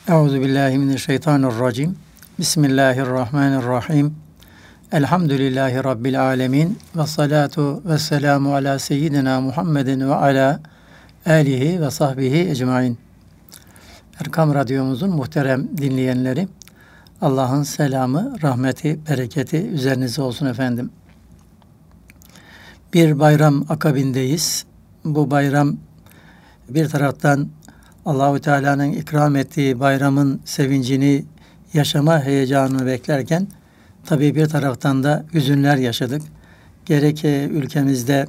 Euzubillahimineşşeytanirracim. Bismillahirrahmanirrahim. Elhamdülillahi Rabbil alemin. Ve salatu ve selamu ala seyyidina Muhammedin ve ala alihi ve sahbihi ecmain. Erkam Radyomuzun muhterem dinleyenleri, Allah'ın selamı, rahmeti, bereketi üzerinize olsun efendim. Bir bayram akabindeyiz. Bu bayram bir taraftan Allahu Teala'nın ikram ettiği bayramın sevincini, yaşama heyecanını beklerken tabii bir taraftan da hüzünler yaşadık. Gerek ülkemizde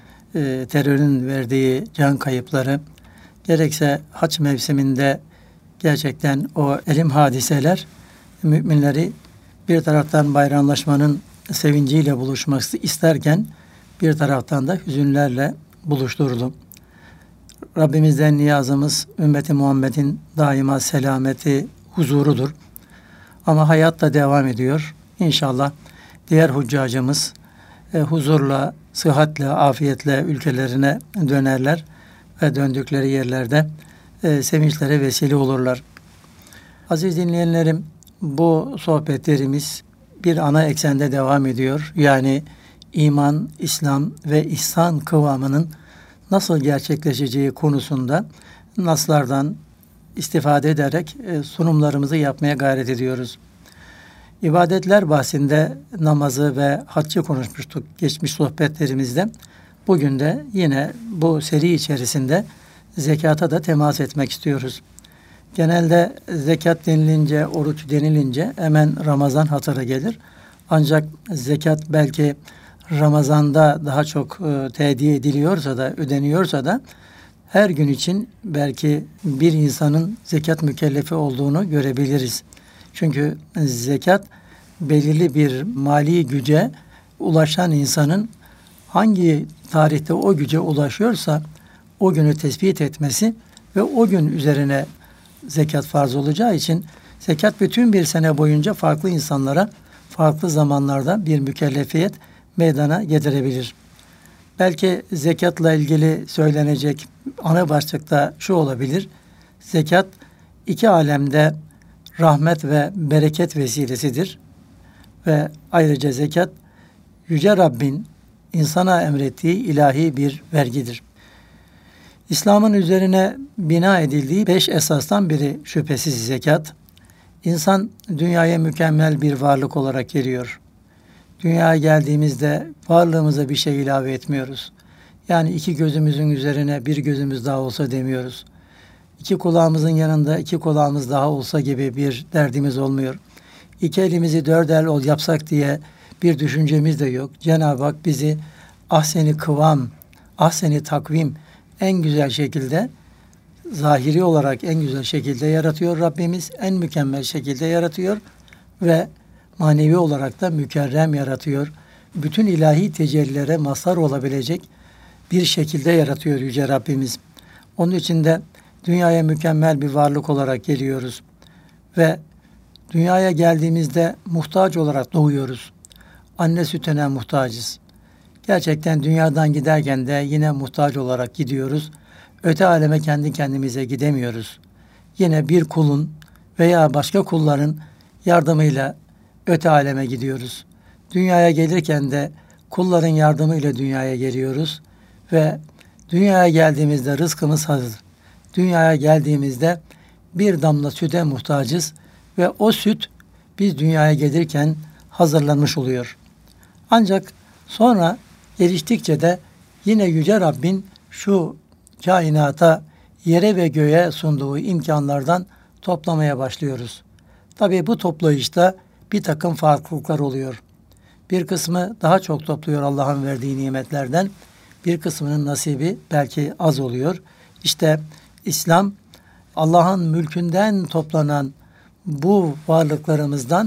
terörün verdiği can kayıpları, gerekse hac mevsiminde gerçekten o elim hadiseler müminleri bir taraftan bayramlaşmanın sevinciyle buluşmak isterken bir taraftan da hüzünlerle buluşturdu. Rabbimizden niyazımız ümmeti Muhammed'in daima selameti, huzurudur. Ama hayat da devam ediyor. İnşallah diğer huccacımız huzurla, sıhhatle, afiyetle ülkelerine dönerler ve döndükleri yerlerde sevinçlere vesile olurlar. Aziz dinleyenlerim, bu sohbetlerimiz bir ana eksende devam ediyor. Yani iman, İslam ve ihsan kıvamının nasıl gerçekleşeceği konusunda naslardan istifade ederek sunumlarımızı yapmaya gayret ediyoruz. İbadetler bahsinde namazı ve haccı konuşmuştuk geçmiş sohbetlerimizde. Bugün de yine bu seri içerisinde zekata da temas etmek istiyoruz. Genelde zekat denilince, oruç denilince hemen Ramazan hatıra gelir. Ancak zekat belki Ramazan'da daha çok tediye ediliyorsa da, ödeniyorsa da her gün için belki bir insanın zekat mükellefi olduğunu görebiliriz. Çünkü zekat belirli bir mali güce ulaşan insanın hangi tarihte o güce ulaşıyorsa o günü tespit etmesi ve o gün üzerine zekat farz olacağı için zekat bütün bir sene boyunca farklı insanlara farklı zamanlarda bir mükellefiyet meydana getirebilir. Belki zekatla ilgili söylenecek ana başlıkta şu olabilir: zekat iki alemde rahmet ve bereket vesilesidir ve ayrıca zekat Yüce Rabbin insana emrettiği ilahi bir vergidir. İslam'ın üzerine bina edildiği 5 esastan biri şüphesiz zekat. İnsan dünyaya mükemmel bir varlık olarak geliyor. Dünyaya geldiğimizde varlığımıza bir şey ilave etmiyoruz. Yani iki gözümüzün üzerine bir gözümüz daha olsa demiyoruz. İki kulağımızın yanında iki kulağımız daha olsa gibi bir derdimiz olmuyor. İki elimizi 4 el yapsak diye bir düşüncemiz de yok. Cenab-ı Hak bizi ahseni kıvam, ahseni takvim en güzel şekilde, zahiri olarak en güzel şekilde yaratıyor. Rabbimiz en mükemmel şekilde yaratıyor ve manevi olarak da mükerrem yaratıyor. Bütün ilahi tecellilere mazhar olabilecek bir şekilde yaratıyor Yüce Rabbimiz. Onun için de dünyaya mükemmel bir varlık olarak geliyoruz. Ve dünyaya geldiğimizde muhtaç olarak doğuyoruz. Anne sütüne muhtacız. Gerçekten dünyadan giderken de yine muhtaç olarak gidiyoruz. Öte aleme kendi kendimize gidemiyoruz. Yine bir kulun veya başka kulların yardımıyla öte aleme gidiyoruz. Dünyaya gelirken de kulların yardımıyla dünyaya geliyoruz ve dünyaya geldiğimizde rızkımız hazır. Dünyaya geldiğimizde bir damla süte muhtacız ve o süt biz dünyaya gelirken hazırlanmış oluyor. Ancak sonra geliştikçe de yine Yüce Rabbin şu kainata, yere ve göğe sunduğu imkanlardan toplamaya başlıyoruz. Tabii bu toplayışta bir takım farklılıklar oluyor. Bir kısmı daha çok topluyor Allah'ın verdiği nimetlerden. Bir kısmının nasibi belki az oluyor. İşte İslam Allah'ın mülkünden toplanan bu varlıklarımızdan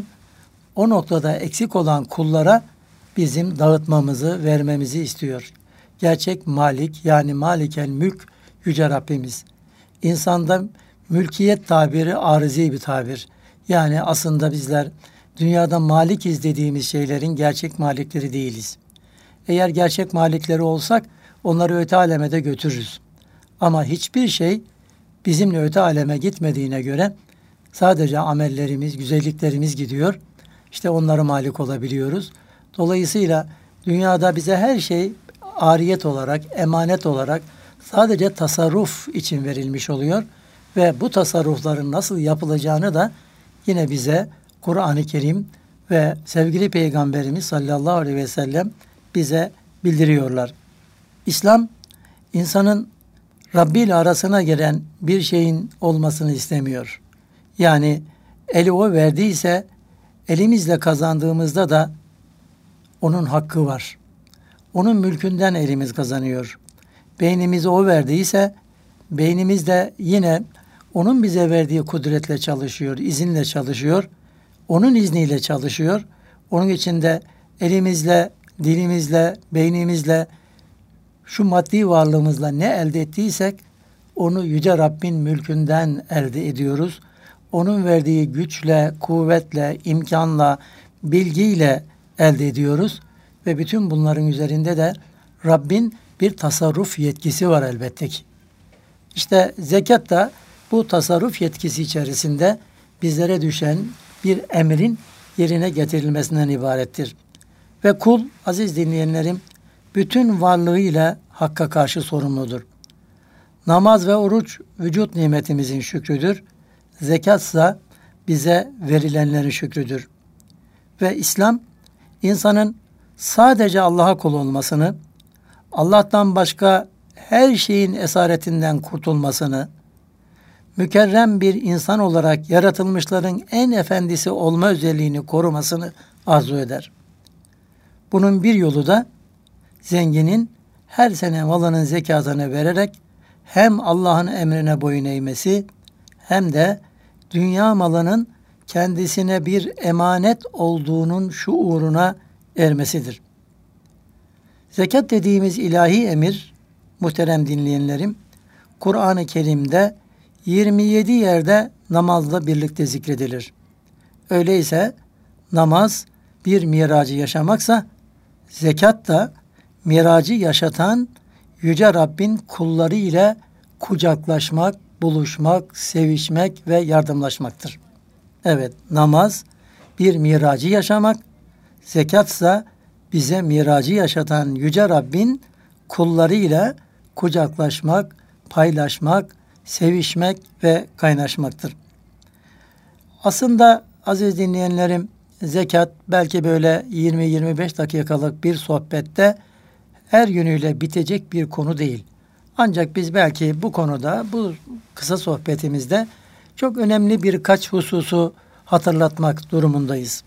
o noktada eksik olan kullara bizim dağıtmamızı, vermemizi istiyor. Gerçek malik, yani malikel mülk Yüce Rabbimiz. İnsanda mülkiyet tabiri arızi bir tabir. Yani aslında bizler dünyada malikiz dediğimiz şeylerin gerçek malikleri değiliz. Eğer gerçek malikleri olsak onları öte aleme de götürürüz. Ama hiçbir şey bizimle öte aleme gitmediğine göre Sadece amellerimiz, güzelliklerimiz gidiyor. İşte onlara malik olabiliyoruz. Dolayısıyla dünyada bize her şey ariyet olarak, emanet olarak sadece tasarruf için verilmiş oluyor. Ve bu tasarrufların nasıl yapılacağını da yine bize Kur'an-ı Kerim ve sevgili Peygamberimiz sallallahu aleyhi ve sellem bize bildiriyorlar. İslam, insanın Rabbi ile arasına giren bir şeyin olmasını istemiyor. Yani eli o verdiyse elimizle kazandığımızda da onun hakkı var. Onun mülkünden elimiz kazanıyor. Beynimizi o verdiyse beynimiz de yine onun bize verdiği kudretle çalışıyor, izinle çalışıyor. Onun izniyle çalışıyor. Onun için de elimizle, dilimizle, beynimizle, şu maddi varlığımızla ne elde ettiysek onu Yüce Rabbin mülkünden elde ediyoruz. Onun verdiği güçle, kuvvetle, imkanla, bilgiyle elde ediyoruz. Ve bütün bunların üzerinde de Rabbin bir tasarruf yetkisi var elbette ki. İşte zekat da bu tasarruf yetkisi içerisinde bizlere düşen bir emrin yerine getirilmesinden ibarettir. Ve kul, aziz dinleyenlerim, bütün varlığıyla Hakk'a karşı sorumludur. Namaz ve oruç vücut nimetimizin şükrüdür. Zekatsa bize verilenlerin şükrüdür. Ve İslam, insanın sadece Allah'a kul olmasını, Allah'tan başka her şeyin esaretinden kurtulmasını, mükerrem bir insan olarak yaratılmışların en efendisi olma özelliğini korumasını arzu eder. Bunun bir yolu da zenginin her sene malının zekatını vererek hem Allah'ın emrine boyun eğmesi hem de dünya malının kendisine bir emanet olduğunun şuuruna ermesidir. Zekat dediğimiz ilahi emir, muhterem dinleyenlerim, Kur'an-ı Kerim'de 27 yerde namazla birlikte zikredilir. Öyleyse namaz bir miracı yaşamaksa, zekat da miracı yaşatan Yüce Rabbin kulları ile kucaklaşmak, buluşmak, sevişmek ve yardımlaşmaktır. Evet, namaz bir miracı yaşamak, zekatsa bize miracı yaşatan Yüce Rabbin kulları ile kucaklaşmak, paylaşmak, sevişmek ve kaynaşmaktır. Aslında aziz dinleyenlerim, zekat belki böyle 20-25 dakikalık bir sohbette her yönüyle bitecek bir konu değil. Ancak biz belki bu konuda, bu kısa sohbetimizde çok önemli birkaç hususu hatırlatmak durumundayız.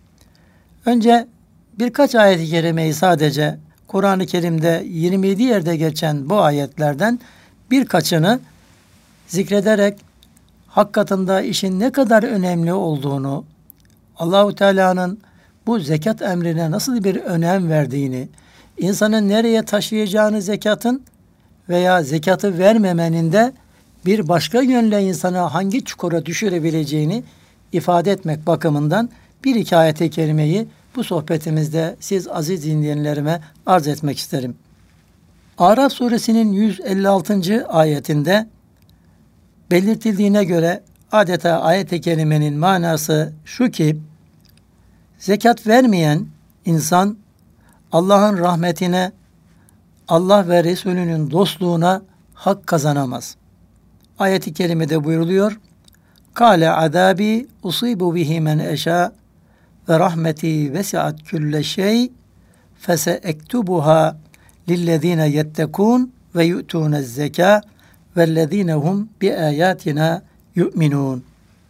Önce birkaç ayet-i kerimeyi sadece Kur'an-ı Kerim'de 27 yerde geçen bu ayetlerden birkaçını zikrederek hak katında işin ne kadar önemli olduğunu, Allahu Teala'nın bu zekat emrine nasıl bir önem verdiğini, insanın nereye taşıyacağını zekatın veya zekatı vermemenin de bir başka yönle insanı hangi çukura düşürebileceğini ifade etmek bakımından bir iki ayet-i kerimeyi bu sohbetimizde siz aziz dinleyenlerime arz etmek isterim. Araf suresinin 156. ayetinde belirtildiğine göre adeta ayet-i kerimenin manası şu ki, zekat vermeyen insan Allah'ın rahmetine, Allah ve Resulünün dostluğuna hak kazanamaz. Ayet-i kerimede buyruluyor, Kâle adâbi usibu bihi men eşâ ve rahmeti vesiat külle şey feseektubuha lillezine yettekûn ve yu'tûnez zekâ vellezine hum bi ayatina yu'minûn.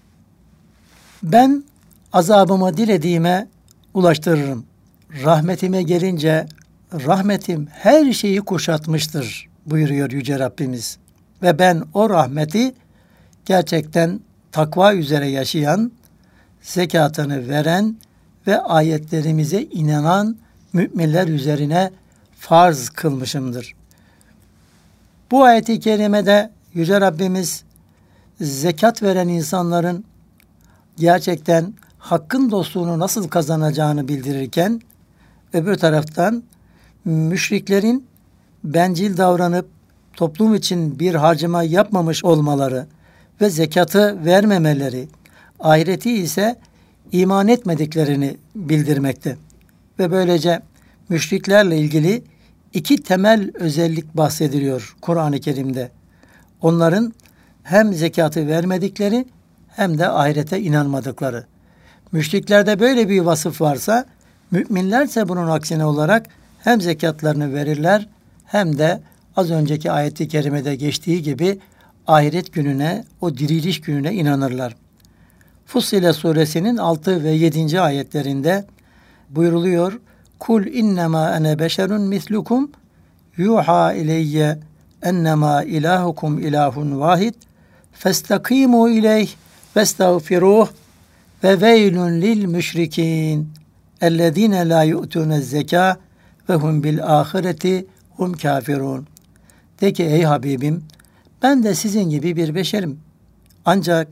Ben azabımı dilediğime ulaştırırım. Rahmetime gelince rahmetim her şeyi kuşatmıştır buyuruyor Yüce Rabbimiz. Ve ben o rahmeti gerçekten takva üzere yaşayan, zekatını veren ve ayetlerimize inanan müminler üzerine farz kılmışımdır. Bu ayet-i kerimede Yüce Rabbimiz zekat veren insanların gerçekten hakkın dostluğunu nasıl kazanacağını bildirirken, öbür taraftan müşriklerin bencil davranıp toplum için bir harcama yapmamış olmaları ve zekatı vermemeleri, ahireti ise iman etmediklerini bildirmekte. Ve böylece müşriklerle ilgili iki temel özellik bahsediliyor Kur'an-ı Kerim'de. Onların hem zekatı vermedikleri hem de ahirete inanmadıkları. Müşriklerde böyle bir vasıf varsa, müminlerse bunun aksine olarak hem zekatlarını verirler hem de az önceki ayet-i kerimede geçtiği gibi ahiret gününe, o diriliş gününe inanırlar. Fussilet suresinin 6 ve 7. ayetlerinde buyruluyor. Kul innema ene beşerun mislukum yuha ileyye ennema ilahukum ilahun vahid festakimu ileyh vestağfiruh ve veylun lil müşrikin ellezine la yu'tune zeka ve hum bil ahireti hum kafirun. De ki ey Habibim, ben de sizin gibi bir beşerim. Ancak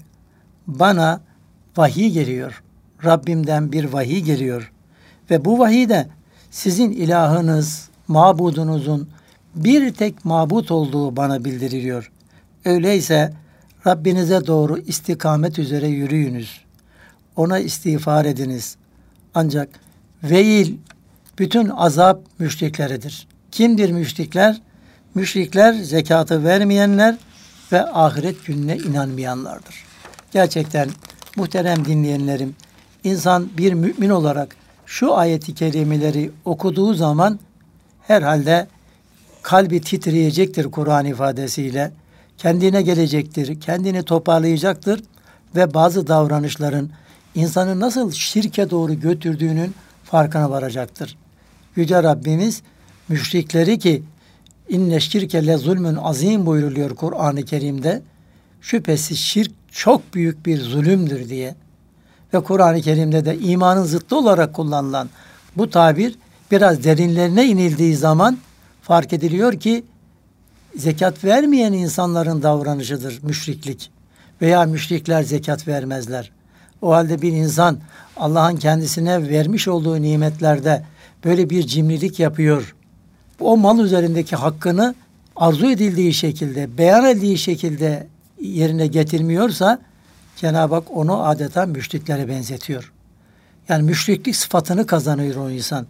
bana vahiy geliyor. Rabbimden bir vahiy geliyor. Ve bu vahiyde sizin ilahınız, mabudunuzun bir tek mabut olduğu bana bildiriliyor. Öyleyse Rabbinize doğru istikamet üzere yürüyünüz. Ona istiğfar ediniz. Ancak veil, bütün azap müşrikleredir. Kimdir müşrikler? Müşrikler zekatı vermeyenler ve ahiret gününe inanmayanlardır. Gerçekten muhterem dinleyenlerim, insan bir mümin olarak şu ayeti kerimeleri okuduğu zaman herhalde kalbi titreyecektir Kur'an ifadesiyle. Kendine gelecektir, kendini toparlayacaktır ve bazı davranışların insanı nasıl şirke doğru götürdüğünün farkına varacaktır. Yüce Rabbimiz müşrikleri ki inne şirke le zulmün azim buyuruluyor Kur'an-ı Kerim'de. Şüphesiz şirk çok büyük bir zulümdür diye. Ve Kur'an-ı Kerim'de de imanın zıttı olarak kullanılan bu tabir biraz derinlerine inildiği zaman fark ediliyor ki zekat vermeyen insanların davranışıdır müşriklik. Veya müşrikler zekat vermezler. O halde bir insan Allah'ın kendisine vermiş olduğu nimetlerde böyle bir cimrilik yapıyor. O mal üzerindeki hakkını arzu edildiği şekilde, beyan edildiği şekilde yerine getirmiyorsa Cenab-ı Hak onu adeta müşriklere benzetiyor. Yani müşriklik sıfatını kazanıyor o insan.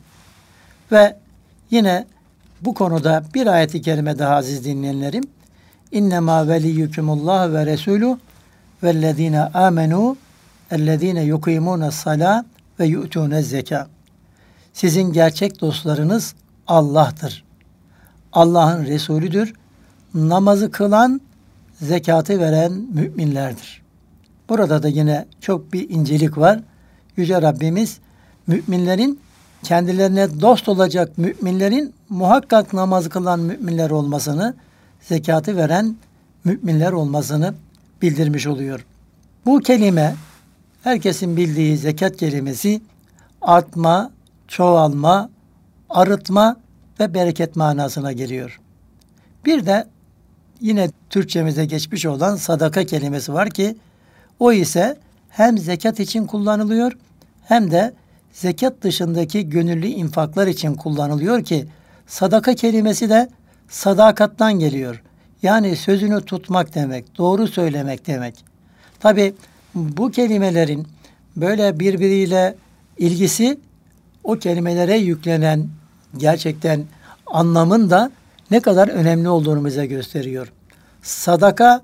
Ve yine bu konuda bir ayet-i kerime daha aziz dinleyenlerim. İnnemâ veliyyükümullah ve resûlû vellezîne âmenû ellezîne yukîmûne's-salâ ve yu'tûne'z-zekâ. Sizin gerçek dostlarınız Allah'tır. Allah'ın Resulüdür. Namazı kılan, zekatı veren müminlerdir. Burada da yine çok bir incelik var. Yüce Rabbimiz müminlerin kendilerine dost olacak müminlerin muhakkak namaz kılan müminler olmasını, zekatı veren müminler olmasını bildirmiş oluyor. Bu kelime herkesin bildiği zekat kelimesi artma, çoğalma, arıtma ve bereket manasına geliyor. Bir de yine Türkçemize geçmiş olan sadaka kelimesi var ki o ise hem zekat için kullanılıyor hem de zekat dışındaki gönüllü infaklar için kullanılıyor ki sadaka kelimesi de sadakattan geliyor. Yani sözünü tutmak demek, doğru söylemek demek. Tabi bu kelimelerin böyle birbiriyle ilgisi o kelimelere yüklenen gerçekten anlamın da ne kadar önemli olduğunu bize gösteriyor. Sadaka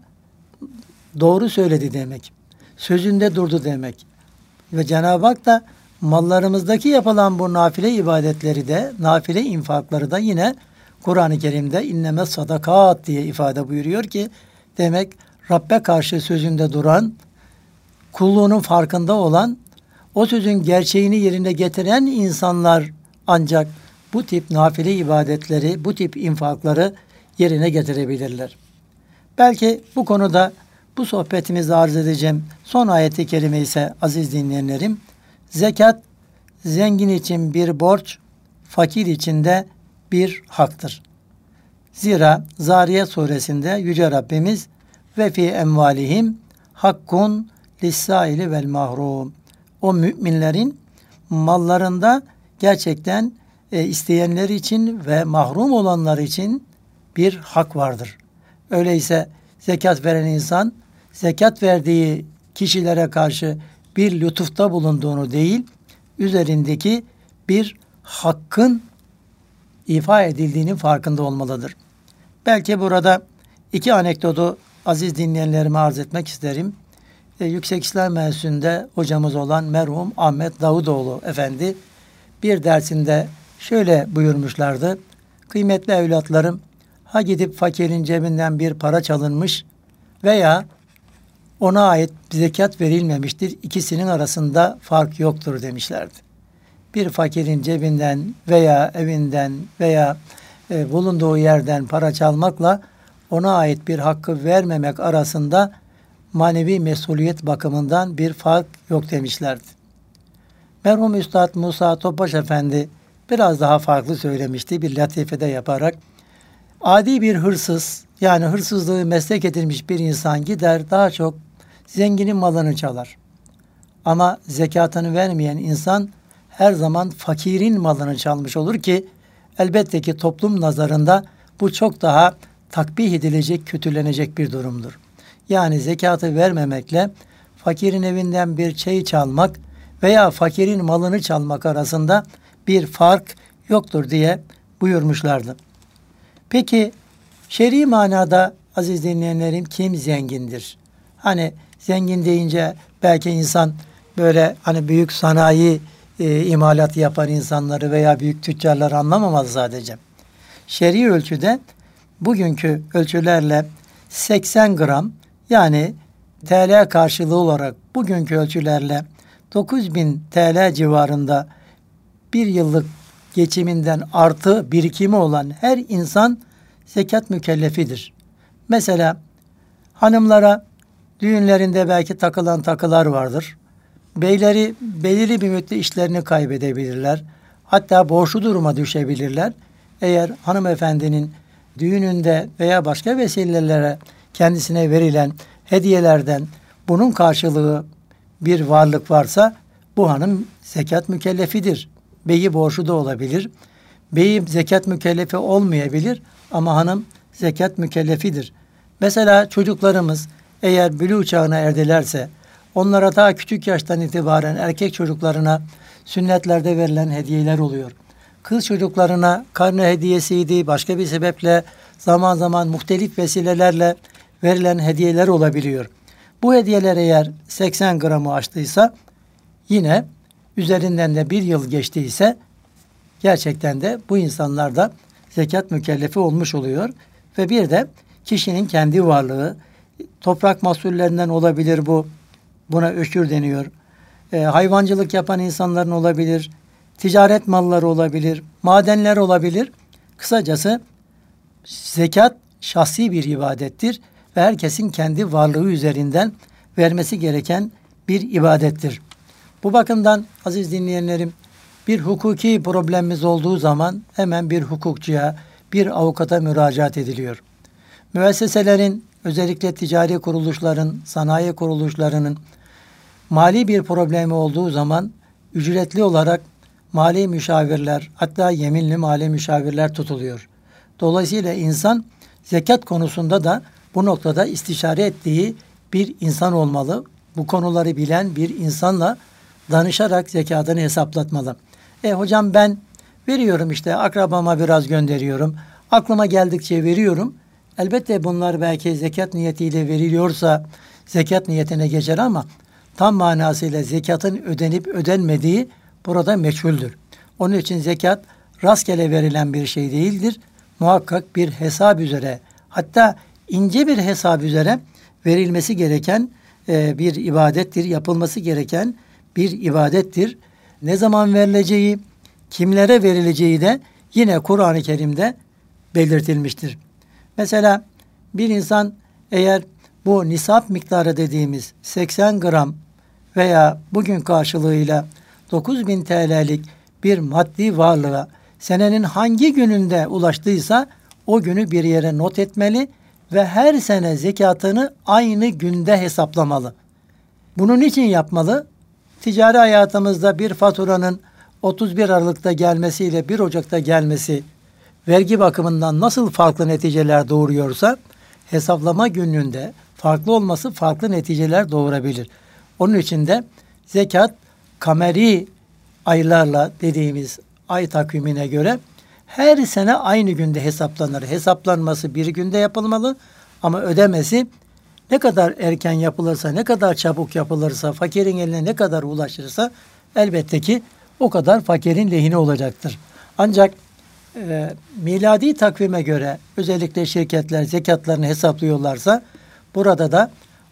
doğru söyledi demek. Sözünde durdu demek. Ve Cenab-ı Hak da mallarımızdaki yapılan bu nafile ibadetleri de, nafile infakları da yine Kur'an-ı Kerim'de inneme sadakat diye ifade buyuruyor ki demek Rabbe karşı sözünde duran, kulluğunun farkında olan, o sözün gerçeğini yerine getiren insanlar ancak bu tip nafile ibadetleri, bu tip infakları yerine getirebilirler. Belki bu konuda bu sohbetimizde arz edeceğim son ayeti kerime ise aziz dinleyenlerim, zekat zengin için bir borç, fakir için de bir haktır. Zira Zariyat suresinde Yüce Rabbimiz ve fi emvalihim hakkun lissaili vel mahrum. O müminlerin mallarında gerçekten isteyenler için ve mahrum olanlar için bir hak vardır. Öyleyse zekat veren insan zekat verdiği kişilere karşı bir lütufta bulunduğunu değil, üzerindeki bir hakkın ifa edildiğinin farkında olmalıdır. Belki burada iki anekdotu aziz dinleyenlerime arz etmek isterim. Yüksek İslam Enstitüsü'nde hocamız olan merhum Ahmet Davutoğlu Efendi bir dersinde şöyle buyurmuşlardı. Kıymetli evlatlarım, ha gidip fakirin cebinden bir para çalınmış veya ona ait zekat verilmemiştir. İkisinin arasında fark yoktur demişlerdi. Bir fakirin cebinden veya evinden veya bulunduğu yerden para çalmakla ona ait bir hakkı vermemek arasında manevi mesuliyet bakımından bir fark yok demişlerdi. Merhum Üstad Musa Topbaş Efendi biraz daha farklı söylemişti bir latifede yaparak. Adi bir hırsız, yani hırsızlığı meslek edilmiş bir insan gider daha çok zenginin malını çalar. Ama zekatını vermeyen insan her zaman fakirin malını çalmış olur ki elbette ki toplum nazarında bu çok daha takbih edilecek, kötülenecek bir durumdur. Yani zekatı vermemekle fakirin evinden bir çay çalmak veya fakirin malını çalmak arasında bir fark yoktur diye buyurmuşlardı. Peki şer'i manada aziz dinleyenlerim kim zengindir? Hani zengin deyince belki insan böyle hani büyük sanayi imalat yapan insanları veya büyük tüccarları anlamamalı sadece. Şer'i ölçüde bugünkü ölçülerle 80 gram yani TL karşılığı olarak bugünkü ölçülerle 9.000 TL civarında bir yıllık geçiminden artı birikimi olan her insan zekat mükellefidir. Mesela hanımlara düğünlerinde belki takılan takılar vardır. Beyleri belirli bir müddet işlerini kaybedebilirler. Hatta borçlu duruma düşebilirler. Eğer hanımefendinin düğününde veya başka vesilelere kendisine verilen hediyelerden bunun karşılığı bir varlık varsa bu hanım zekat mükellefidir. Beyi borçlu da olabilir. Beyi zekat mükellefi olmayabilir ama hanım zekat mükellefidir. Mesela çocuklarımız eğer bülûğ çağına erdilerse onlara daha küçük yaştan itibaren erkek çocuklarına sünnetlerde verilen hediyeler oluyor. Kız çocuklarına karne hediyesiydi, başka bir sebeple zaman zaman muhtelif vesilelerle verilen hediyeler olabiliyor. Bu hediyeler eğer 80 gramı aştıysa yine üzerinden de bir yıl geçtiyse gerçekten de bu insanlar da zekat mükellefi olmuş oluyor. Ve bir de kişinin kendi varlığı, toprak mahsullerinden olabilir bu, buna öşür deniyor. Hayvancılık yapan insanların olabilir, ticaret malları olabilir, madenler olabilir. Kısacası zekat şahsi bir ibadettir ve herkesin kendi varlığı üzerinden vermesi gereken bir ibadettir. Bu bakımdan aziz dinleyenlerim, bir hukuki problemimiz olduğu zaman hemen bir hukukçuya, bir avukata müracaat ediliyor. Müesseselerin, özellikle ticari kuruluşların, sanayi kuruluşlarının mali bir problemi olduğu zaman ücretli olarak mali müşavirler, hatta yeminli mali müşavirler tutuluyor. Dolayısıyla insan zekat konusunda da bu noktada istişare ettiği bir insan olmalı. Bu konuları bilen bir insanla danışarak zekatını hesaplatmalı. Hocam ben veriyorum işte akrabama biraz gönderiyorum. Aklıma geldikçe veriyorum. Elbette bunlar belki zekat niyetiyle veriliyorsa zekat niyetine geçer ama tam manasıyla zekatın ödenip ödenmediği burada meçhuldür. Onun için zekat rastgele verilen bir şey değildir. Muhakkak bir hesap üzere, hatta ince bir hesap üzere verilmesi gereken bir ibadettir. Yapılması gereken bir ibadettir. Ne zaman verileceği, kimlere verileceği de yine Kur'an-ı Kerim'de belirtilmiştir. Mesela bir insan eğer bu nisap miktarı dediğimiz 80 gram veya bugün karşılığıyla 9.000 TL'lik bir maddi varlığa senenin hangi gününde ulaştıysa o günü bir yere not etmeli ve her sene zekatını aynı günde hesaplamalı. Bunun için yapmalı. Ticari hayatımızda bir faturanın 31 Aralık'ta gelmesiyle 1 Ocak'ta gelmesi vergi bakımından nasıl farklı neticeler doğuruyorsa hesaplama gününde farklı olması farklı neticeler doğurabilir. Onun için de zekat kameri aylarla dediğimiz ay takvimine göre her sene aynı günde hesaplanır. Hesaplanması bir günde yapılmalı ama ödemesi ne kadar erken yapılırsa, ne kadar çabuk yapılırsa, fakirin eline ne kadar ulaşırsa elbette ki o kadar fakirin lehine olacaktır. Ancak miladi takvime göre özellikle şirketler zekatlarını hesaplıyorlarsa burada da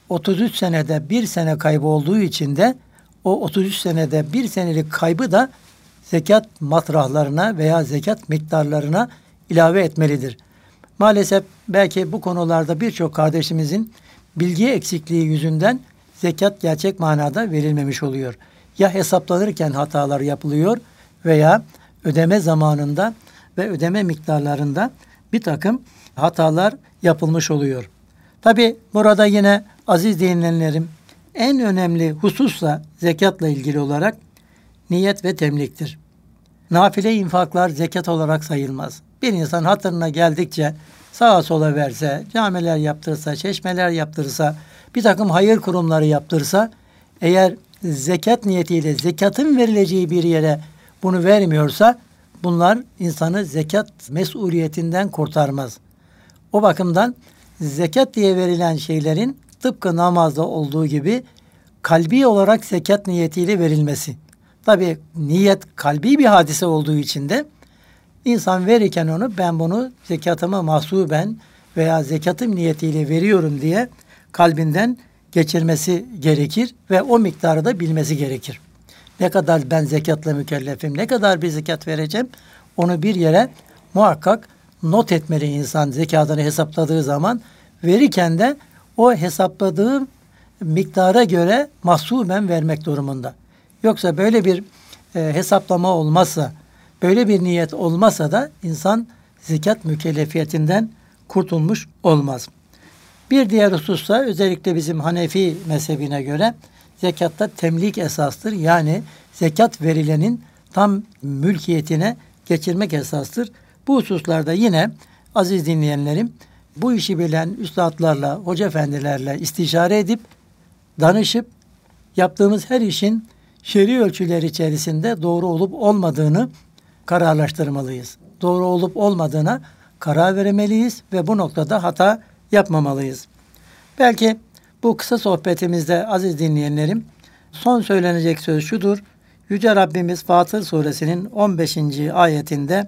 33 senede bir sene kaybı olduğu için de o 33 senede bir senelik kaybı da zekat matrahlarına veya zekat miktarlarına ilave etmelidir. Maalesef belki bu konularda birçok kardeşimizin bilgi eksikliği yüzünden zekat gerçek manada verilmemiş oluyor. Ya hesaplanırken hatalar yapılıyor veya ödeme zamanında ve ödeme miktarlarında bir takım hatalar yapılmış oluyor. Tabi burada yine aziz dinleyenlerim en önemli hususla zekatla ilgili olarak niyet ve temliktir. Nafile infaklar zekat olarak sayılmaz. Bir insan hatırına geldikçe sağa sola verse, camiler yaptırsa, çeşmeler yaptırsa, bir takım hayır kurumları yaptırsa, eğer zekat niyetiyle zekatın verileceği bir yere bunu vermiyorsa, bunlar insanı zekat mesuliyetinden kurtarmaz. O bakımdan zekat diye verilen şeylerin tıpkı namazda olduğu gibi kalbi olarak zekat niyetiyle verilmesi. Tabi niyet kalbi bir hadise olduğu için de insan verirken onu ben bunu zekatımı mahsuben veya zekatım niyetiyle veriyorum diye kalbinden geçirmesi gerekir ve o miktarı da bilmesi gerekir. Ne kadar ben zekatla mükellefim, ne kadar bir zekat vereceğim onu bir yere muhakkak not etmeli insan zekatını hesapladığı zaman. Verirken de o hesapladığı miktara göre mahsuben vermek durumunda. Yoksa böyle bir hesaplama olmazsa, böyle bir niyet olmasa da insan zekat mükellefiyetinden kurtulmuş olmaz. Bir diğer hususta özellikle bizim Hanefi mezhebine göre zekatta temlik esastır. Yani zekat verilenin tam mülkiyetine geçirmek esastır. Bu hususlarda yine aziz dinleyenlerim bu işi bilen üstadlarla, hoca efendilerle istişare edip, danışıp yaptığımız her işin şer'i ölçüler içerisinde doğru olup olmadığını kararlaştırmalıyız. Doğru olup olmadığına karar vermeliyiz ve bu noktada hata yapmamalıyız. Belki bu kısa sohbetimizde aziz dinleyenlerim son söylenecek söz şudur. Yüce Rabbimiz Fatır Suresinin 15. ayetinde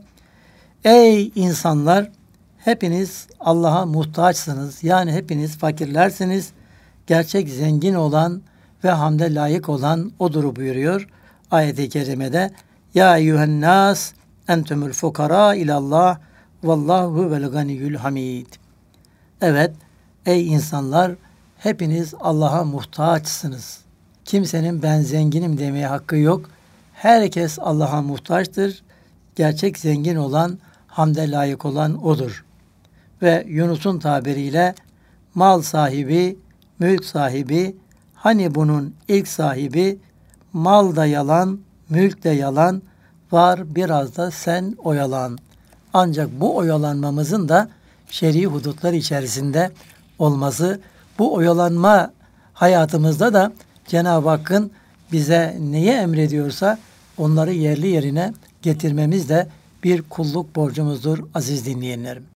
ey insanlar hepiniz Allah'a muhtaçsınız. Yani hepiniz fakirlersiniz. Gerçek zengin olan ve hamde layık olan odur buyuruyor. Ayet-i kerimede ya eyyühen nas entumul fukara ilallah vallahu vel ganiyyul hamid. Evet ey insanlar hepiniz Allah'a muhtaçsınız. Kimsenin ben zenginim demeye hakkı yok. Herkes Allah'a muhtaçtır. Gerçek zengin olan, hamde layık olan odur. Ve Yunus'un tabiriyle mal sahibi, mülk sahibi, hani bunun ilk sahibi, mal da yalan, mülk de yalan, var biraz da sen oyalan. Ancak bu oyalanmamızın da şer'i hudutlar içerisinde olması, bu oyalanma hayatımızda da Cenab-ı Hakk'ın bize neye emrediyorsa onları yerli yerine getirmemiz de bir kulluk borcumuzdur aziz dinleyenlerim.